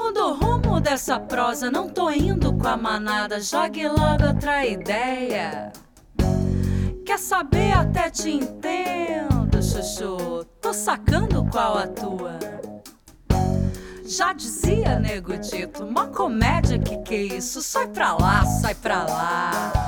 muda o rumo dessa prosa, não tô indo com a manada, jogue logo outra ideia. Quer saber? Até te entendo, chuchu, tô sacando qual a tua. Já dizia Nego Dito, uma comédia que é isso? Sai pra lá, sai pra lá.